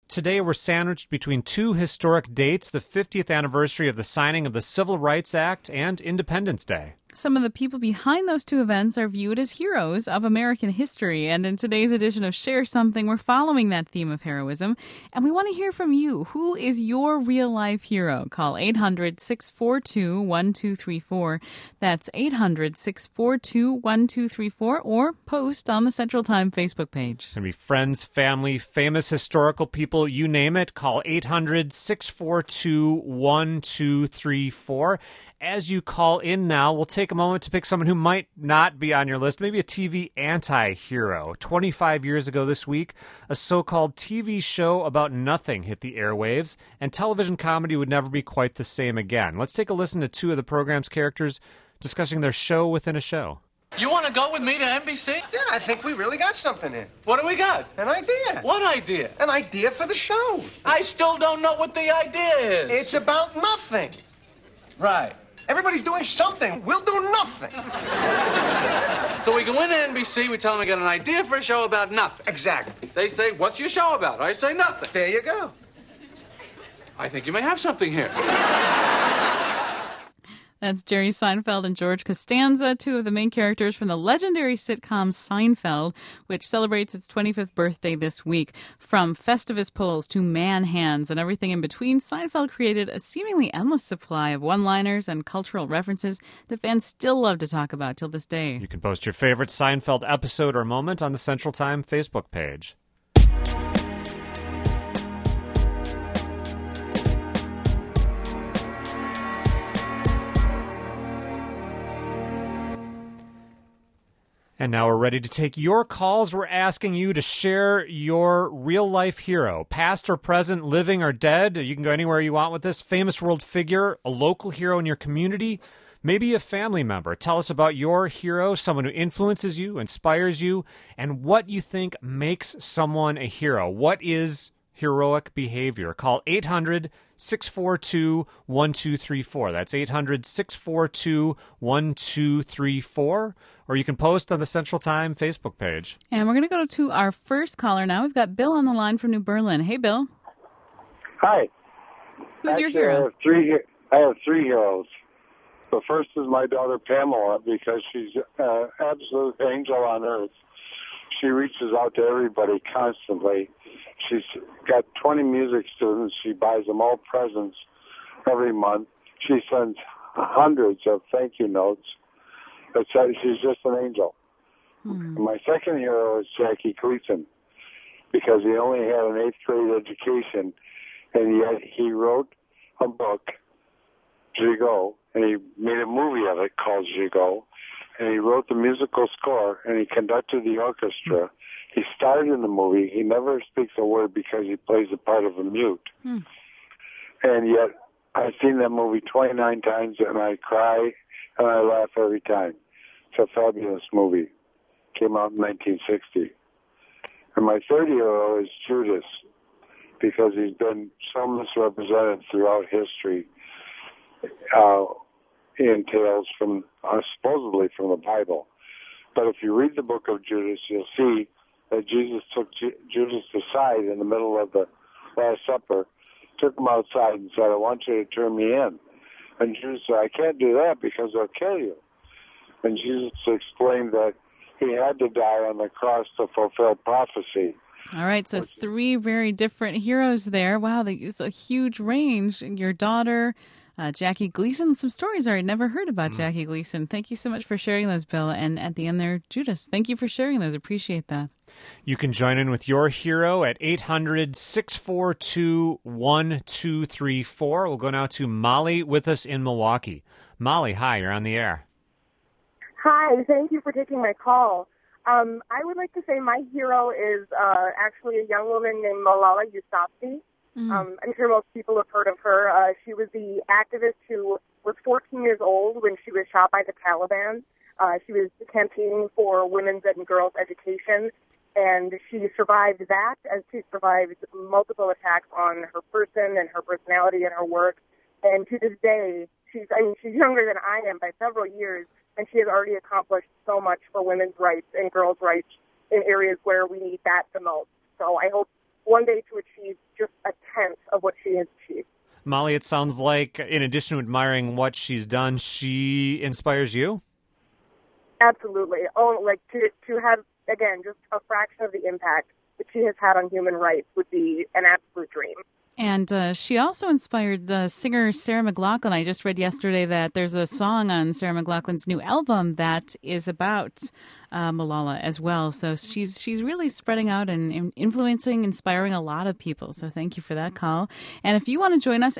today we're sandwiched between two historic dates, the 50th anniversary of the signing of the Civil Rights Act and Independence Day. Some of the people behind those two events are viewed as heroes of American history. And in today's edition of Share Something, we're following that theme of heroism. And we want to hear from you. Who is your real-life hero? Call 800-642-1234. That's 800-642-1234. Or post on the Central Time Facebook page. It's going to be friends, family, famous historical people, you name it. Call 800-642-1234. As you call in now, we'll take a moment to pick someone who might not be on your list, maybe a TV anti-hero. 25 years ago this week, a so-called TV show about nothing hit the airwaves, and television comedy would never be quite the same again. Let's take a listen to two of the program's characters discussing their show within a show. You want to go with me to NBC? Yeah, I think we really got something here. What do we got? An idea. What idea? An idea for the show. I still don't know what the idea is. It's about nothing. Right. Everybody's doing something. We'll do nothing. So we go into NBC, we tell them we got an idea for a show about nothing. Exactly. They say, what's your show about? I say nothing. There you go. I think you may have something here. That's Jerry Seinfeld and George Costanza, two of the main characters from the legendary sitcom Seinfeld, which celebrates its 25th birthday this week. From Festivus pulls to man hands and everything in between, Seinfeld created a seemingly endless supply of one-liners and cultural references that fans still love to talk about till this day. You can post your favorite Seinfeld episode or moment on the Central Time Facebook page. And now we're ready to take your calls. We're asking you to share your real-life hero, past or present, living or dead. You can go anywhere you want with this. Famous world figure, a local hero in your community, maybe a family member. Tell us about your hero, someone who influences you, inspires you, and what you think makes someone a hero. What is heroic behavior? Call 800-642-1234. That's 800-642-1234. Or you can post on the Central Time Facebook page. And we're going to go to our first caller now. We've got Bill on the line from New Berlin. Hey, Bill. Hi. Who's your hero? I have three heroes. The first is my daughter Pamela, because she's an absolute angel on earth. She reaches out to everybody constantly. She's got 20 music students. She buys them all presents every month. She sends hundreds of thank you notes. But she's just an angel. My second hero is Jackie Gleason, because he only had an 8th grade education, and yet he wrote a book, Gigot, and he made a movie of it called Gigot, and he wrote the musical score, and he conducted the orchestra. He starred in the movie. He never speaks a word because he plays the part of a mute. And yet, I've seen that movie 29 times, and I cry and I laugh every time. It's a fabulous movie. Came out in 1960. And my third hero is Judas, because he's been so misrepresented throughout history in tales from supposedly from the Bible. But if you read the book of Judas, you'll see that Jesus took Judas aside in the middle of the Last Supper, took him outside and said, I want you to turn me in. And Judas said, I can't do that because they'll kill you. And Jesus explained that he had to die on the cross to fulfill prophecy. All right, so three very different heroes there. Wow, it's a huge range. Your daughter, Jackie Gleason, some stories I had never heard about Jackie Gleason. Thank you so much for sharing those, Bill. And at the end there, Judas, thank you for sharing those. Appreciate that. You can join in with your hero at 800-642-1234. We'll go now to Molly with us in Milwaukee. Molly, hi, you're on the air. Hi, thank you for taking my call. I would like to say my hero is actually a young woman named Malala Yousafzai. I'm sure most people have heard of her. She was the activist who was 14 years old when she was shot by the Taliban. She was campaigning for women's and girls' education, and she survived that, as she survived multiple attacks on her person and her personality and her work. And to this day, she's younger than I am by several years, and she has already accomplished so much for women's rights and girls' rights in areas where we need that the most. So I hope one day to achieve just she has achieved. Molly, it sounds like in addition to admiring what she's done, she inspires you? Absolutely. Oh, like to have, again, just a fraction of the impact that she has had on human rights would be an absolute dream. And she also inspired the singer Sarah McLachlan. I just read yesterday that there's a song on Sarah McLachlan's new album that is about Malala as well. So she's really spreading out and influencing, inspiring a lot of people. So thank you for that call. And if you want to join us,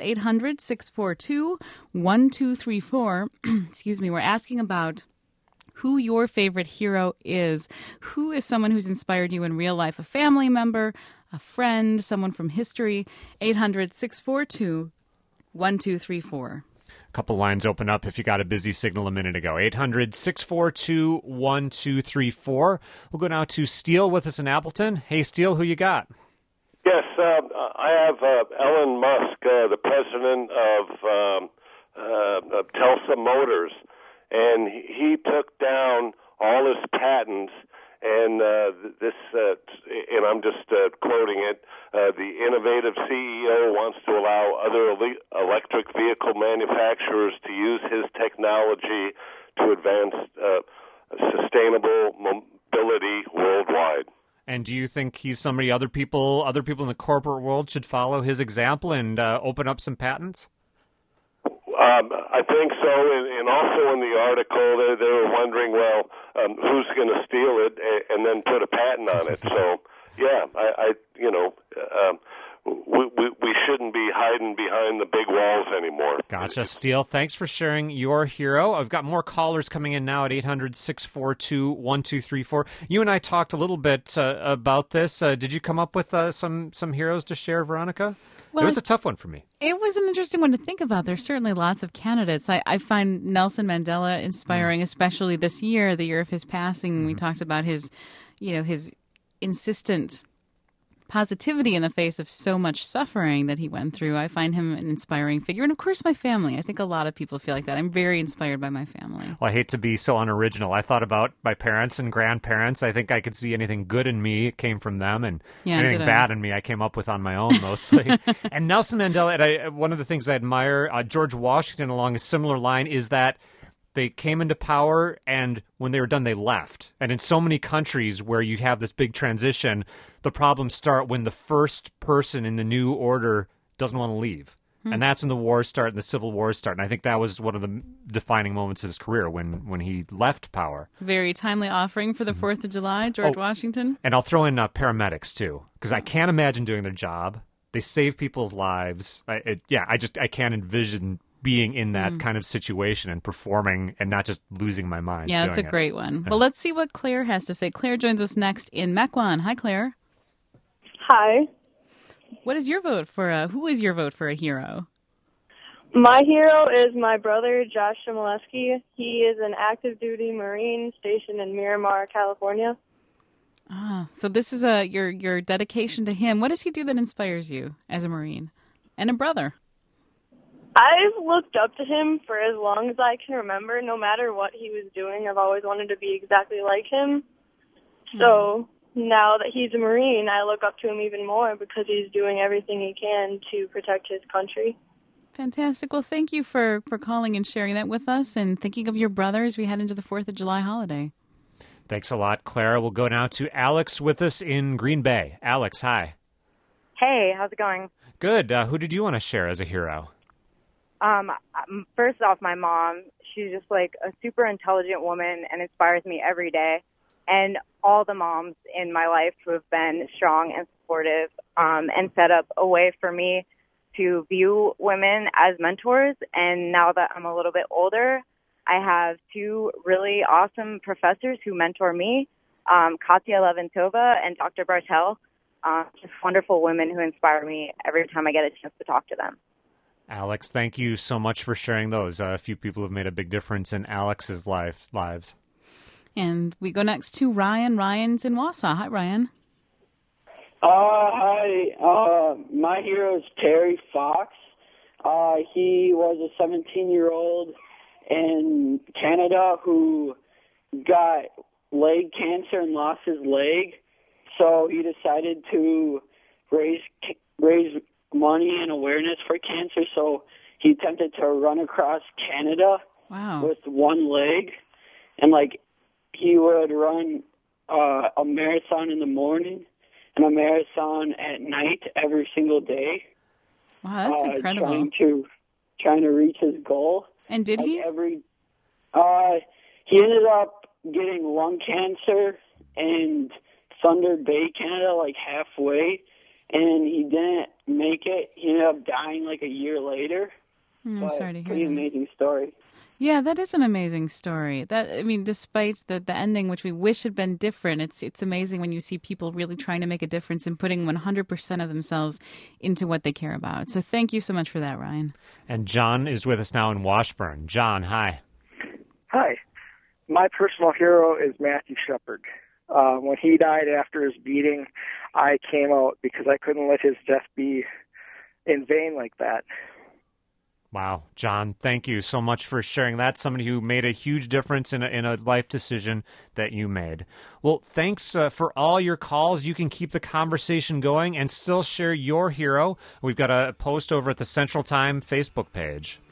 800-642-1234. Excuse me, we're asking about who your favorite hero is. Who is someone who's inspired you in real life? A family member, a friend, someone from history. 800-642-1234. A couple lines open up if you got a busy signal a minute ago. 800-642-1234. We'll go now to Steele with us in Appleton. Hey, Steele, who you got? Yes, I have Elon Musk, the president of Tesla Motors, and he took down all his patents. And and I'm just quoting it, the innovative CEO wants to allow other electric vehicle manufacturers to use his technology to advance sustainable mobility worldwide. And do you think he's somebody other people in the corporate world should follow his example and open up some patents? I think so, and also in the article they were wondering, well, who's going to steal it and then put a patent on it? So, yeah, we shouldn't be hiding behind the big walls anymore. Gotcha, Steele. Thanks for sharing your hero. I've got more callers coming in now at 800-642-1234. You and I talked a little bit about this. Did you come up with some heroes to share, Veronica? Well, it was a tough one for me. It was an interesting one to think about. There's certainly lots of candidates. I find Nelson Mandela inspiring, especially this year, the year of his passing. We talked about his insistent positivity in the face of so much suffering that he went through. I find him an inspiring figure. And of course, my family. I think a lot of people feel like that. I'm very inspired by my family. Well, I hate to be so unoriginal. I thought about my parents and grandparents. I think I could see anything good in me, it came from them. And anything bad in me, I came up with on my own mostly. And Nelson Mandela, one of the things I admire, George Washington along a similar line, is that they came into power, and when they were done, they left. And in so many countries where you have this big transition, the problems start when the first person in the new order doesn't want to leave. And that's when the wars start and the civil wars start. And I think that was one of the defining moments of his career when he left power. Very timely offering for the 4th of July, George Washington. And I'll throw in paramedics, too, because I can't imagine doing their job. They save people's lives. I can't envision being in that kind of situation and performing and not just losing my mind. Yeah, that's a great one. Well, let's see what Claire has to say. Claire joins us next in Mequon. Hi, Claire. Hi. What is your vote for who is your vote for a hero? My hero is my brother, Josh Shimoleski. He is an active duty Marine stationed in Miramar, California. So this is your dedication to him. What does he do that inspires you as a Marine and a brother? I've looked up to him for as long as I can remember. No matter what he was doing, I've always wanted to be exactly like him. So now that he's a Marine, I look up to him even more because he's doing everything he can to protect his country. Fantastic. Well, thank you for calling and sharing that with us and thinking of your brother as we head into the 4th of July holiday. Thanks a lot, Clara. We'll go now to Alex with us in Green Bay. Alex, hi. Hey, how's it going? Good. Who did you want to share as a hero? First off, my mom. She's just like a super intelligent woman and inspires me every day. And all the moms in my life who have been strong and supportive and set up a way for me to view women as mentors. And now that I'm a little bit older, I have two really awesome professors who mentor me, Katya Leventova and Dr. Bartel. Just wonderful women who inspire me every time I get a chance to talk to them. Alex, thank you so much for sharing those. A few people have made a big difference in Alex's lives. And we go next to Ryan. Ryan's in Wausau. Hi, Ryan. Hi. My hero is Terry Fox. He was a 17-year-old in Canada who got leg cancer and lost his leg. So he decided to raise money and awareness for cancer, so he attempted to run across Canada with one leg, and he would run a marathon in the morning and a marathon at night every single day. Wow, that's incredible. Trying to reach his goal. And did he? He ended up getting lung cancer in Thunder Bay, Canada, halfway, and he didn't make it. He ended up dying a year later. I'm sorry to hear pretty that. amazing story. Yeah, that is an amazing story. Despite the ending, which we wish had been different, it's amazing when you see people really trying to make a difference and putting 100% of themselves into what they care about. So thank you so much for that, Ryan. And John is with us now in Washburn. John, hi. Hi. My personal hero is Matthew Shepard. When he died after his beating, I came out because I couldn't let his death be in vain like that. Wow, John, thank you so much for sharing that. Somebody who made a huge difference in a life decision that you made. Well, thanks for all your calls. You can keep the conversation going and still share your hero. We've got a post over at the Central Time Facebook page.